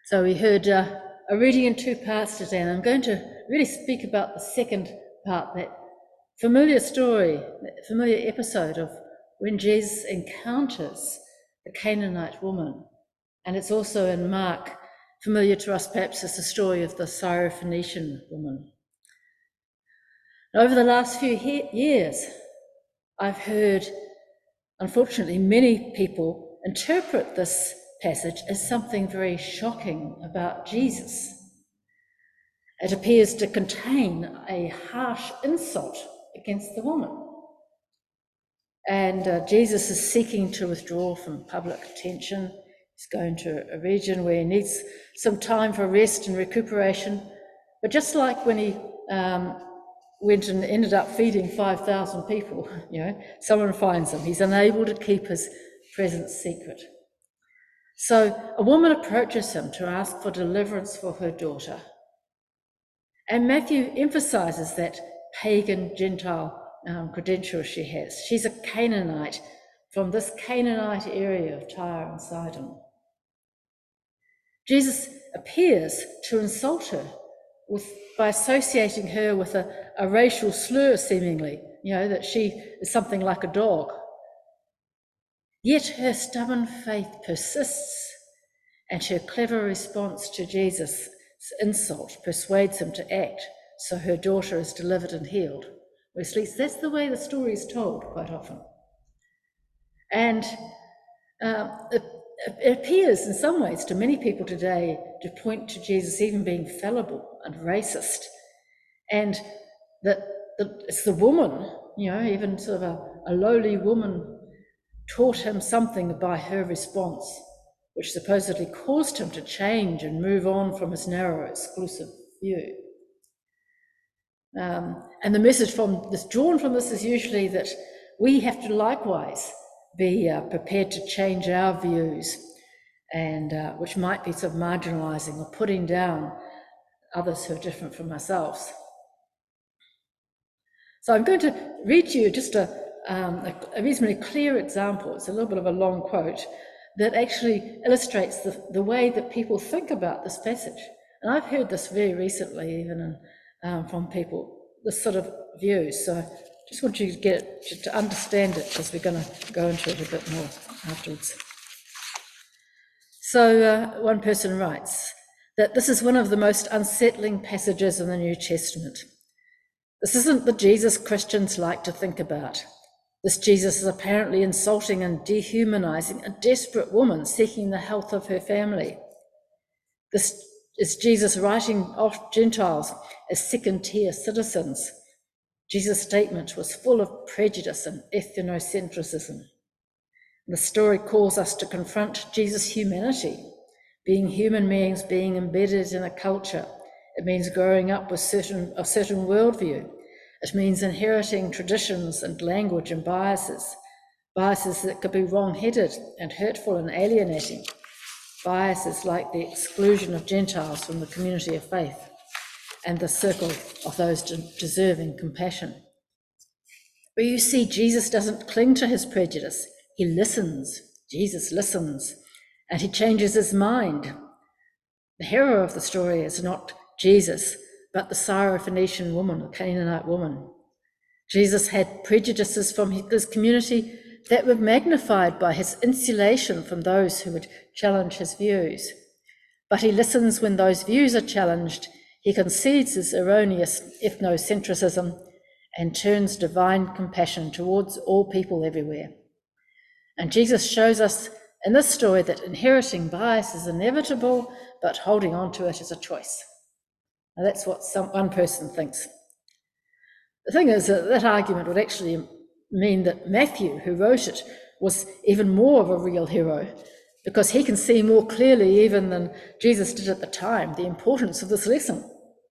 So we heard a reading in two parts today, and I'm going to really speak about the second part, that familiar story, that familiar episode of when Jesus encounters the Canaanite woman. And it's also in Mark, familiar to us perhaps as the story of the Syrophoenician woman. Over the last few years, I've heard, unfortunately, many people interpret this passage as something very shocking about Jesus. It appears to contain a harsh insult against the woman. And Jesus is seeking to withdraw from public attention. He's going to a region where he needs some time for rest and recuperation. But just like when he went and ended up feeding 5,000 people, someone finds him. He's unable to keep his presence secret. So a woman approaches him to ask for deliverance for her daughter. And Matthew emphasises that pagan Gentile credential she has. She's a Canaanite from this Canaanite area of Tyre and Sidon. Jesus appears to insult her by associating her with a racial slur, seemingly, that she is something like a dog. Yet her stubborn faith persists, and her clever response to Jesus' insult persuades him to act, so her daughter is delivered and healed. Or at least that's the way the story is told quite often. And it appears in some ways to many people today to point to Jesus even being fallible and racist, and that it's the woman, even sort of a lowly woman, taught him something by her response, which supposedly caused him to change and move on from his narrow, exclusive view. And the message drawn from this is usually that we have to likewise be prepared to change our views, and which might be sort of marginalising or putting down others who are different from ourselves. So I'm going to read to you just a reasonably clear example. It's a little bit of a long quote that actually illustrates the way that people think about this passage. And I've heard this very recently, even from people, this sort of view. So I just want you to understand it, because we're going to go into it a bit more afterwards. So one person writes that this is one of the most unsettling passages in the New Testament. This isn't the Jesus Christians like to think about. This Jesus is apparently insulting and dehumanizing a desperate woman seeking the health of her family. This is Jesus writing off Gentiles as second-tier citizens. Jesus' statement was full of prejudice and ethnocentrism. The story calls us to confront Jesus' humanity. Being human means being embedded in a culture. It means growing up with a certain worldview. It means inheriting traditions and language and biases that could be wrong-headed and hurtful and alienating, biases like the exclusion of Gentiles from the community of faith and the circle of those deserving compassion. But you see, Jesus doesn't cling to his prejudice. He listens. Jesus listens, and he changes his mind. The hero of the story is not Jesus, but the Syrophoenician woman, the Canaanite woman. Jesus had prejudices from his community that were magnified by his insulation from those who would challenge his views. But he listens when those views are challenged. He concedes his erroneous ethnocentrism and turns divine compassion towards all people everywhere. And Jesus shows us in this story that inheriting bias is inevitable, but holding on to it is a choice. Now that's what one person thinks. The thing is that argument would actually mean that Matthew, who wrote it, was even more of a real hero, because he can see more clearly even than Jesus did at the time the importance of this lesson.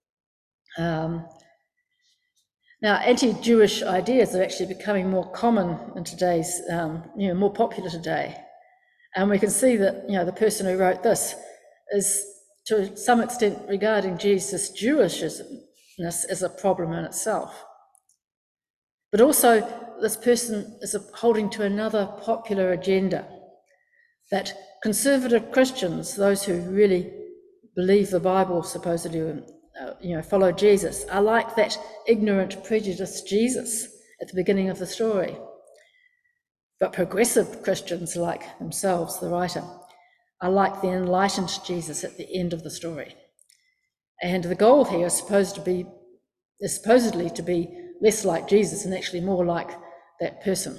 Now, anti-Jewish ideas are actually becoming more common in today's, more popular today. And we can see that, the person who wrote this is to some extent regarding Jesus' Jewishness as a problem in itself. But also, this person is holding to another popular agenda, that conservative Christians, those who really believe the Bible, supposedly, follow Jesus, are like that ignorant, prejudiced Jesus at the beginning of the story. But progressive Christians like themselves, the writer, are like the enlightened Jesus at the end of the story. And the goal here is supposedly to be less like Jesus and actually more like that person.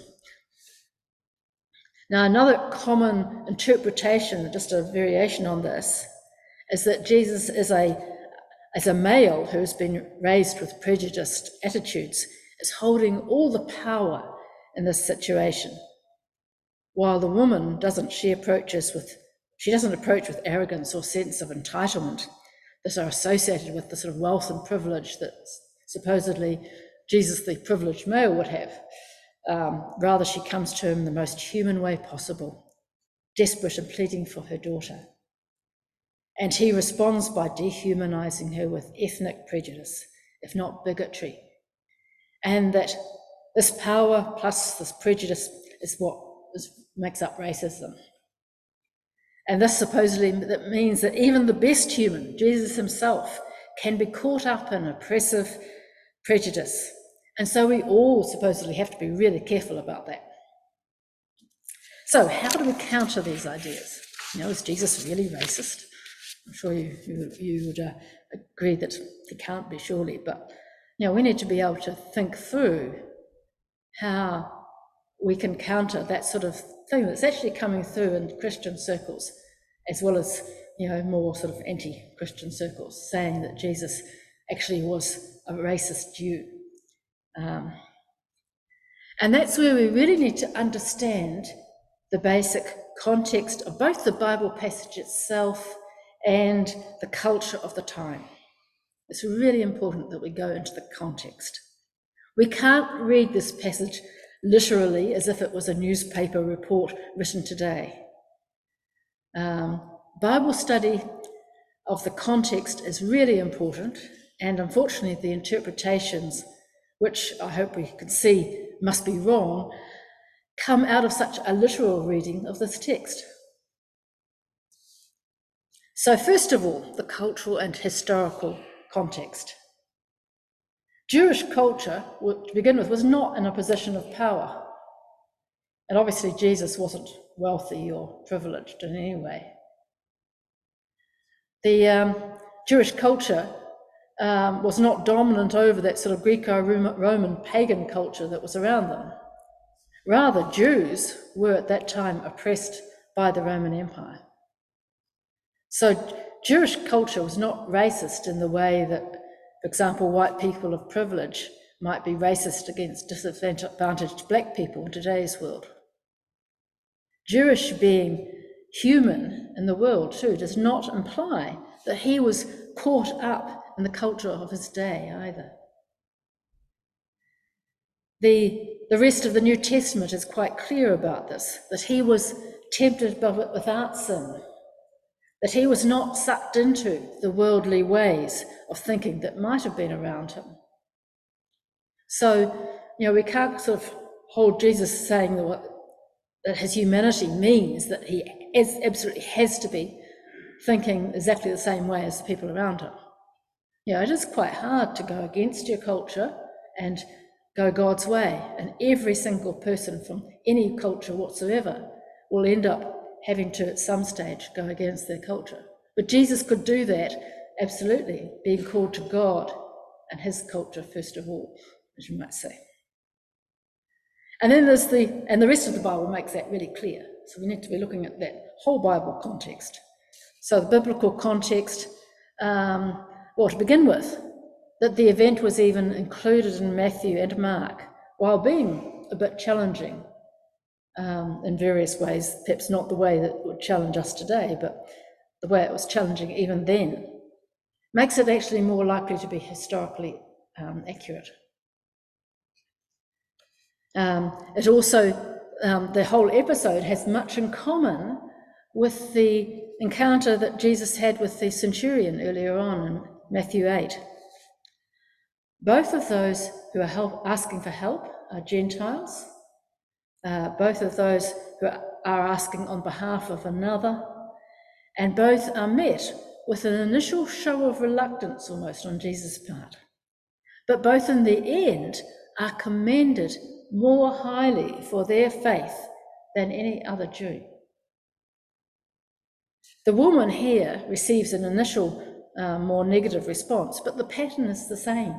Now, another common interpretation, just a variation on this, is that Jesus is as a male who has been raised with prejudiced attitudes, is holding all the power in this situation, while the woman doesn't approach with arrogance or sense of entitlement that are associated with the sort of wealth and privilege that supposedly Jesus, the privileged male, would have. Rather, she comes to him in the most human way possible, desperate and pleading for her daughter. And he responds by dehumanizing her with ethnic prejudice, if not bigotry. And that this power plus this prejudice is what makes up racism. And this supposedly that means that even the best human, Jesus himself, can be caught up in oppressive prejudice. And so we all supposedly have to be really careful about that. So how do we counter these ideas? Is Jesus really racist? I'm sure you would agree that he can't be, surely, but we need to be able to think through how we can counter that sort of thing that's actually coming through in Christian circles, as well as more sort of anti-Christian circles, saying that Jesus actually was a racist Jew. And that's where we really need to understand the basic context of both the Bible passage itself and the culture of the time. It's really important that we go into the context. We can't read this passage literally as if it was a newspaper report written today. Bible study of the context is really important, and unfortunately the interpretations, which I hope we can see must be wrong, come out of such a literal reading of this text. So first of all, the cultural and historical context. Jewish culture, to begin with, was not in a position of power. And obviously Jesus wasn't wealthy or privileged in any way. The Jewish culture was not dominant over that sort of Greco-Roman pagan culture that was around them. Rather, Jews were at that time oppressed by the Roman Empire. So Jewish culture was not racist in the way that, for example, white people of privilege might be racist against disadvantaged black people in today's world. Jewish being human in the world too does not imply that he was caught up in the culture of his day either. The rest of the New Testament is quite clear about this, that he was tempted but without sin, that he was not sucked into the worldly ways of thinking that might have been around him. So, we can't sort of hold Jesus saying that his humanity means that he absolutely has to be thinking exactly the same way as the people around him. It is quite hard to go against your culture and go God's way, and every single person from any culture whatsoever will end up having to, at some stage, go against their culture. But Jesus could do that, absolutely, being called to God and his culture first of all, as you might say. And then there's the rest of the Bible makes that really clear. So we need to be looking at that whole Bible context. So the biblical context, to begin with, that the event was even included in Matthew and Mark, while being a bit challenging in various ways, perhaps not the way that would challenge us today, but the way it was challenging even then, makes it actually more likely to be historically accurate. It also, the whole episode has much in common with the encounter that Jesus had with the centurion earlier on in Matthew 8. Both of those who are asking for help are Gentiles. Both of those who are asking on behalf of another, and both are met with an initial show of reluctance almost on Jesus' part, but both in the end are commended more highly for their faith than any other Jew. The woman here receives an initial more negative response, but the pattern is the same.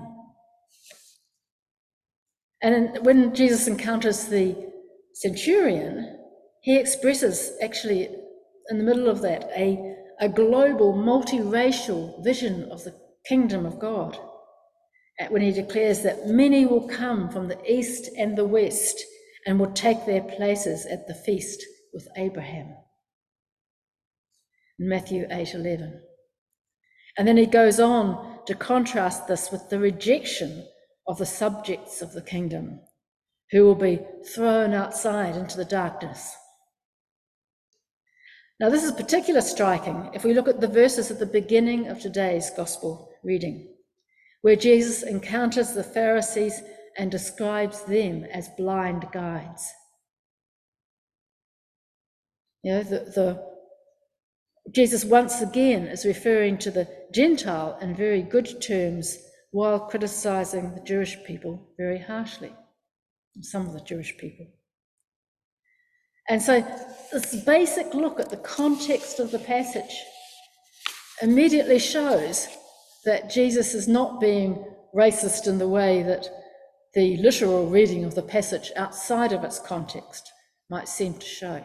And when Jesus encounters the centurion, he expresses, actually, in the middle of that, a global, multiracial vision of the kingdom of God, when he declares that many will come from the east and the west and will take their places at the feast with Abraham. In Matthew 8:11. And then he goes on to contrast this with the rejection of the subjects of the kingdom, who will be thrown outside into the darkness. Now, this is particularly striking if we look at the verses at the beginning of today's gospel reading, where Jesus encounters the Pharisees and describes them as blind guides. Jesus once again is referring to the Gentile in very good terms while criticizing the Jewish people very harshly, some of the Jewish people. And so this basic look at the context of the passage immediately shows that Jesus is not being racist in the way that the literal reading of the passage outside of its context might seem to show.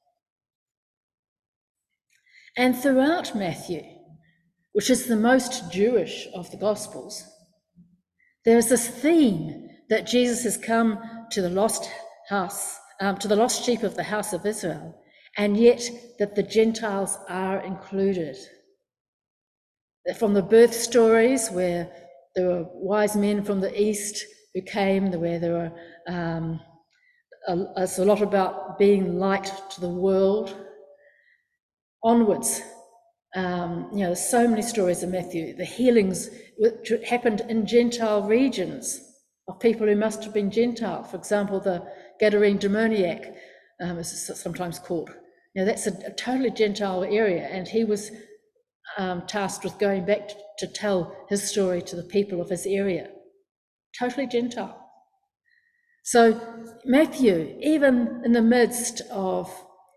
And throughout Matthew, which is the most Jewish of the Gospels, there is this theme that Jesus has come to the lost sheep of the house of Israel, and yet that the Gentiles are included. From the birth stories, where there were wise men from the east who came, where there were it's a lot about being light to the world, onwards. There's so many stories in Matthew. The healings which happened in Gentile regions of people who must have been Gentile. For example, the Gadarene demoniac, as it's sometimes called. That's a totally Gentile area, and he was tasked with going back to tell his story to the people of his area. Totally Gentile. So Matthew, even in the midst of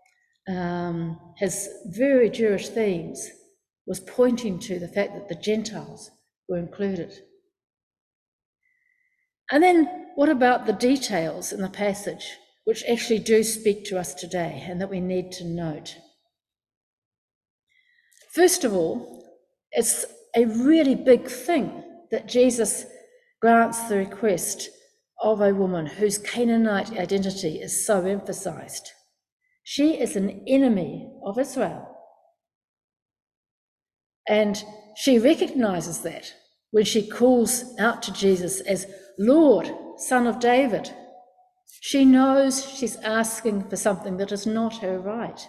his very Jewish themes, was pointing to the fact that the Gentiles were included. And then what about the details in the passage which actually do speak to us today and that we need to note? First of all, it's a really big thing that Jesus grants the request of a woman whose Canaanite identity is so emphasized. She is an enemy of Israel. And she recognizes that when she calls out to Jesus as Lord, Son of David. She knows she's asking for something that is not her right.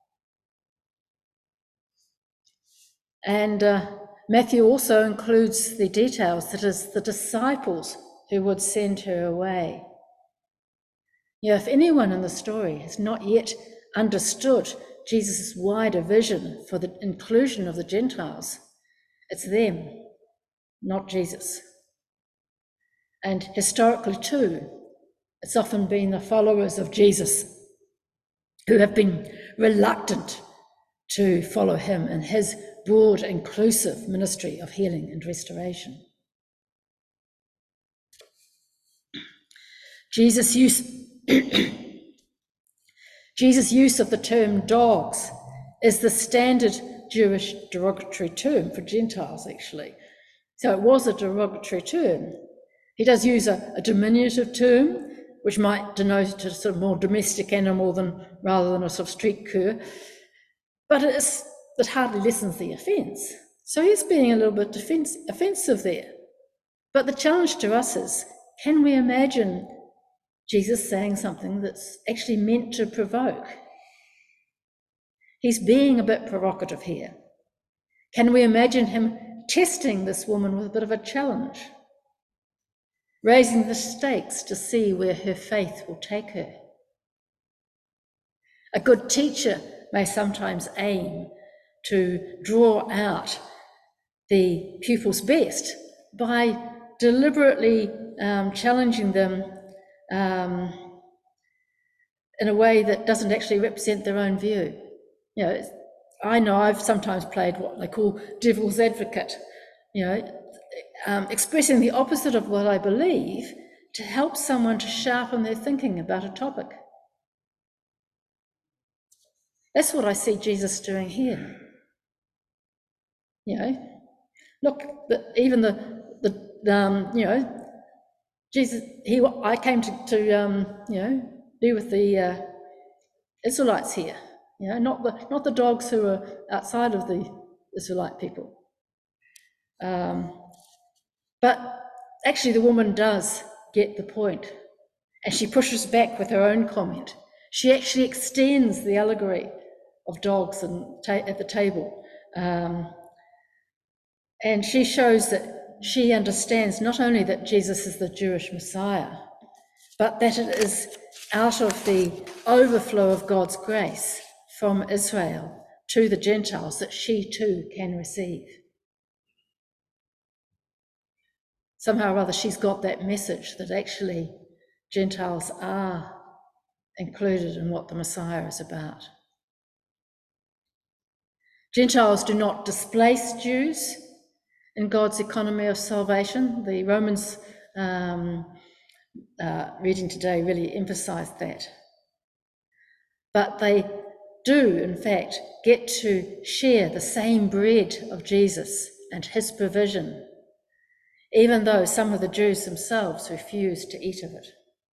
And Matthew also includes the details that it's the disciples who would send her away. If anyone in the story has not yet understood Jesus' wider vision for the inclusion of the Gentiles, it's them, not Jesus. And historically too, it's often been the followers of Jesus who have been reluctant to follow him in his broad, inclusive ministry of healing and restoration. Jesus' use of the term dogs is the standard Jewish derogatory term for Gentiles, actually. So it was a derogatory term. He does use a diminutive term, which might denote a sort of more domestic animal rather than a sort of street cur, but it hardly lessens the offence. So he's being a little bit offensive there. But the challenge to us is, can we imagine Jesus saying something that's actually meant to provoke? He's being a bit provocative here. Can we imagine him testing this woman with a bit of a challenge, raising the stakes to see where her faith will take her? A good teacher may sometimes aim to draw out the pupils' best by deliberately challenging them in a way that doesn't actually represent their own view. You know, I know I've sometimes played what they call devil's advocate, expressing the opposite of what I believe to help someone to sharpen their thinking about a topic. That's what I see Jesus doing here. Look, even Jesus. I came to be with the Israelites here. Not the dogs who are outside of the Israelite people. But actually, the woman does get the point, and she pushes back with her own comment. She actually extends the allegory of dogs at the table. And she shows that she understands not only that Jesus is the Jewish Messiah, but that it is out of the overflow of God's grace from Israel to the Gentiles that she too can receive. Somehow or other, she's got that message that actually Gentiles are included in what the Messiah is about. Gentiles do not displace Jews in God's economy of salvation. The Romans reading today really emphasised that. But they do, in fact, get to share the same bread of Jesus and his provision, even though some of the Jews themselves refuse to eat of it.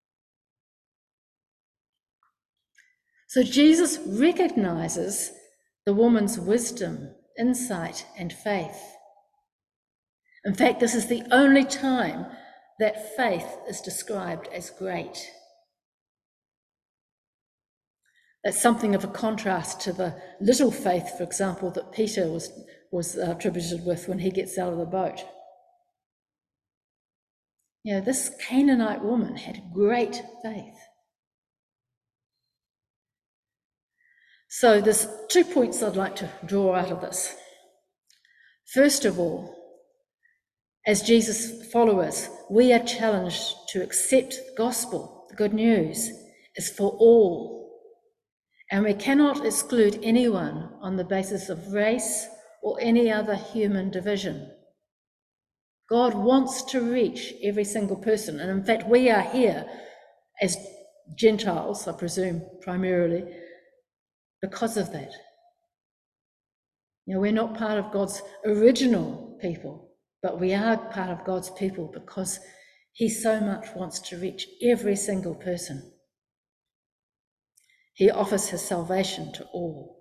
So Jesus recognises the woman's wisdom, insight, and faith. In fact, this is the only time that faith is described as great. That's something of a contrast to the little faith, for example, that Peter was attributed with when he gets out of the boat. This Canaanite woman had great faith. So there's 2 points I'd like to draw out of this. First of all, as Jesus followers, we are challenged to accept the gospel, the good news, is for all. And we cannot exclude anyone on the basis of race or any other human division. God wants to reach every single person. And in fact, we are here as Gentiles, I presume, primarily, because of that. We're not part of God's original people, but we are part of God's people because he so much wants to reach every single person. He offers his salvation to all.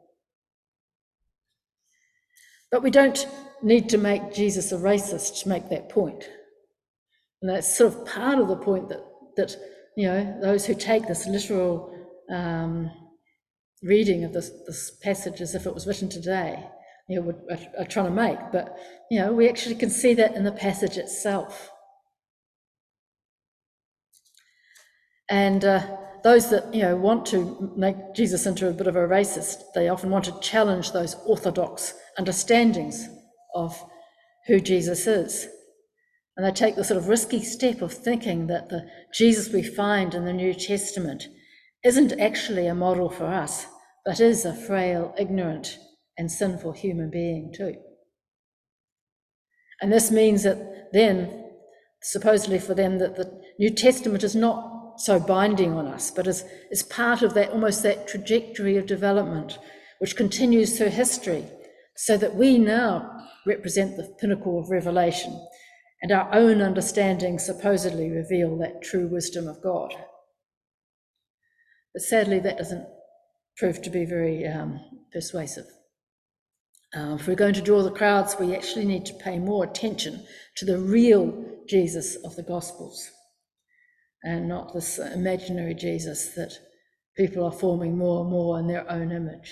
But we don't need to make Jesus a racist to make that point. And that's sort of part of the point that those who take this literal reading of this passage as if it was written today, are trying to make. But, we actually can see that in the passage itself. And those that, want to make Jesus into a bit of a racist, they often want to challenge those orthodox understandings of who Jesus is. And they take the sort of risky step of thinking that the Jesus we find in the New Testament isn't actually a model for us, but is a frail, ignorant, and sinful human being too. And this means that then, supposedly for them, that the New Testament is not so binding on us, but is part of that, almost that trajectory of development, which continues through history, so that we now represent the pinnacle of revelation, and our own understanding supposedly reveal that true wisdom of God. But sadly, that doesn't prove to be very persuasive. If we're going to draw the crowds, we actually need to pay more attention to the real Jesus of the Gospels, and not this imaginary Jesus that people are forming more and more in their own image.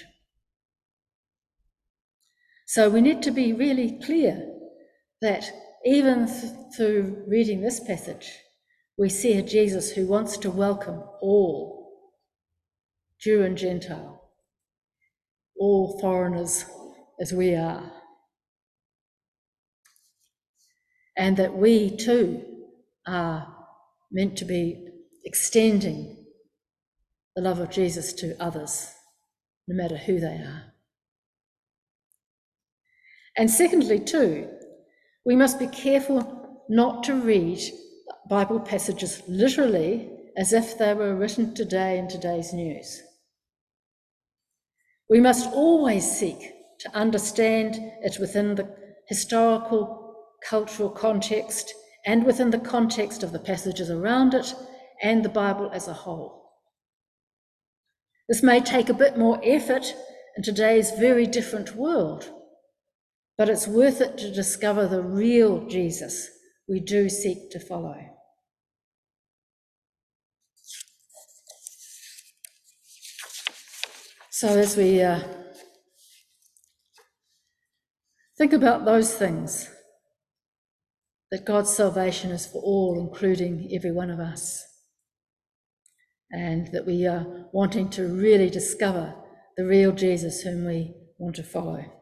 So we need to be really clear that even through reading this passage, we see a Jesus who wants to welcome all, Jew and Gentile, all foreigners as we are. And that we too are meant to be extending the love of Jesus to others, no matter who they are. And secondly, too, we must be careful not to read Bible passages literally as if they were written today in today's news. We must always seek to understand it within the historical, cultural context and within the context of the passages around it and the Bible as a whole. This may take a bit more effort in today's very different world, but it's worth it to discover the real Jesus we do seek to follow. So as we think about those things, that God's salvation is for all, including every one of us, and that we are wanting to really discover the real Jesus whom we want to follow.